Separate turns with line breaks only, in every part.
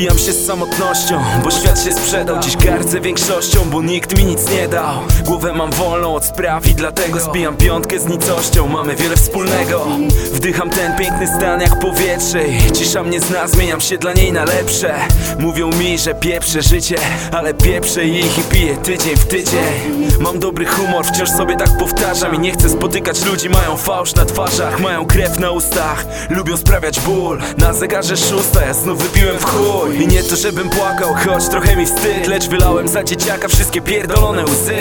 Zbijam się z samotnością, bo świat się sprzedał. Dziś gardzę większością, bo nikt mi nic nie dał. Głowę mam wolną od spraw i dlatego zbijam piątkę z nicością. Mamy wiele wspólnego. Wdycham ten piękny stan jak powietrze i cisza mnie zna, zmieniam się dla niej na lepsze. Mówią mi, że pieprzę życie, ale pieprzę ich i piję tydzień w tydzień. Mam dobry humor, wciąż sobie tak powtarzam i nie chcę spotykać ludzi. Mają fałsz na twarzach, mają krew na ustach, lubią sprawiać ból. Na zegarze 6, ja znów wypiłem w chuj. I nie to żebym płakał, choć trochę mi wstyd, lecz wylałem za dzieciaka wszystkie pierdolone łzy.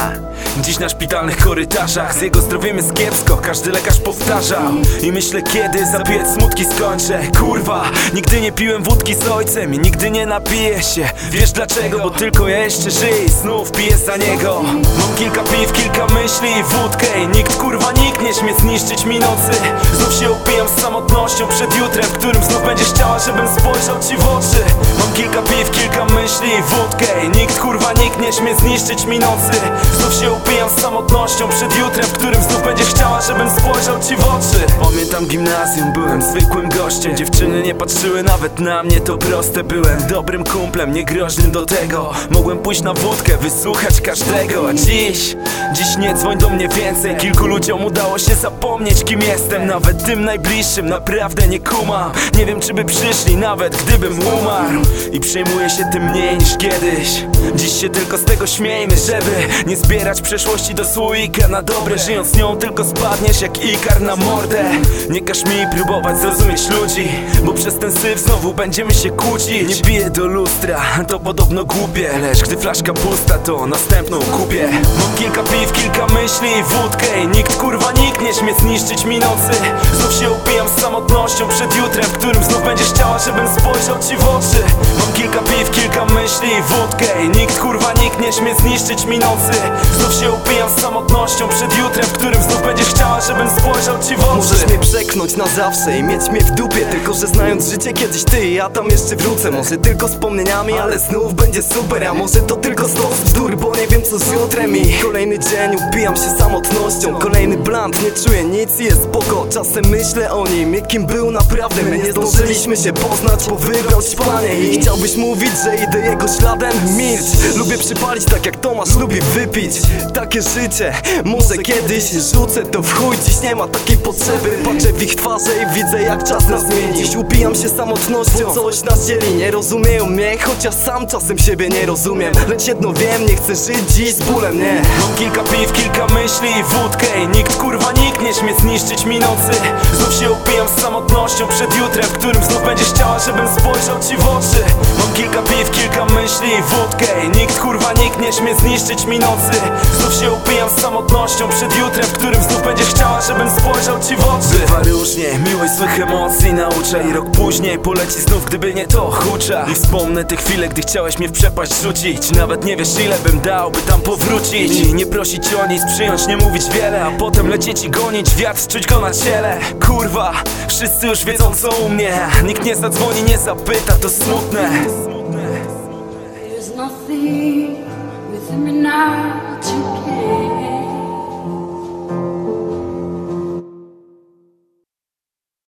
Dziś na szpitalnych korytarzach z jego zdrowiem jest kiepsko, każdy lekarz powtarzał. I myślę, kiedy zapiję smutki skończę. Kurwa, nigdy nie piłem wódki z ojcem i nigdy nie napiję się. Wiesz dlaczego? Bo tylko ja jeszcze żyję i znów piję za niego. Mam kilka piw, kilka myśli i wódkę i nikt nie śmie zniszczyć mi nocy. Znów się upijam z samotnością przed jutrem, w którym znów będziesz chciała, żebym spojrzał ci w oczy. Mam kilka piw, kilka myśli i wódkę i nikt nie śmie zniszczyć mi nocy. Znów się upijam z samotnością przed jutrem, w którym znów będziesz chciała, żebym spojrzał ci w oczy. Pamiętam gimnazjum, byłem zwykłym gościem. Dziewczyny nie patrzyły nawet na mnie, to proste. Byłem dobrym kumplem, niegroźnym do tego. Mogłem pójść na wódkę, wysłuchać każdego. A dziś nie dzwoń do mnie więcej. Kilku ludziom udało się zapomnieć, kim jestem. Nawet tym najbliższym naprawdę nie kumam. Nie wiem, czy by przyszli, nawet gdybym umarł. I przejmuję się tym mniej niż kiedyś. Dziś się tylko z tego śmiejmy, żeby nie zbierać przeszłości do słoika na dobre. Żyjąc nią tylko spadniesz jak ikar na mordę. Nie każ mi próbować zrozumieć ludzi, bo przez ten syf znowu będziemy się kłócić. Nie piję do lustra, to podobno głupie, lecz gdy flaszka pusta, to następną kupię. Mam kilka piw, kilka myśli i wódkę i nikt nie śmie zniszczyć mi nocy. Znów się upijam z samotnością przed jutrem, w którym znów będziesz chciała, żebym spojrzał ci w oczy. Mam kilka piw, kilka myśli i wódkę i nikt nie śmie zniszczyć mi nocy. Znów się upijam z samotnością przed jutrem, w którym znów będziesz chciała, żebym spojrzał ci w oczy.
Możesz mnie przeknąć na zawsze i mieć mnie w dupie, tylko że znając życie kiedyś ty i ja tam jeszcze wrócę. Może tylko wspomnieniami, ale znów będzie super. A może to tylko stos bzdur, bo nie wiem co z jutrem. I kolejny dzień upijam się samotnością. Kolejny blunt, nie czuję nic i jest spoko. Czasem myślę o nim, jakim był naprawdę. My nie zdążyliśmy się poznać, bo wybrał śpanie. I chciałbyś mówić, że idę jego śladem? Milcz, lubię przypalić tak jak Tomasz lubi wypić. Takie życie, może kiedyś rzucę to w chuj. Dziś nie ma takiej potrzeby, patrzę w ich twarze i widzę jak czas nas zmieni. Dziś upijam się samotnością, bo coś nas dzieli. Nie rozumieją mnie, chociaż sam czasem siebie nie rozumiem. Lecz jedno wiem, nie chcę żyć dziś z bólem, nie.
Mam kilka piw, kilka myśli i wódkę i nikt nie śmie zniszczyć mi nocy. Znów się upijam z samotnością przed jutrem, w którym znów będziesz chciała, żebym spojrzał ci w oczy. Mam kilka piw, kilka myśli i wódkę i nikt nie śmie zniszczyć mi nocy. Znów się upijam z samotnością przed jutrem, w którym znów będziesz chciała, żebym spojrzał ci w oczy. Bywa różnie, miłość złych emocji naucza i rok później poleci znów, gdyby nie to hucza. I wspomnę te chwile, gdy chciałeś mnie w przepaść rzucić. Nawet nie wiesz ile bym dał, by tam powrócić. I nie prosić o nic, przyjąć, nie mówić wiele, a potem lecieć i gonić wiatr, czuć go na ciele. Kurwa, wszyscy już wiedzą co u mnie. Nikt nie zadzwoni, nie zapyta, to smutne.
There's nothing within me now to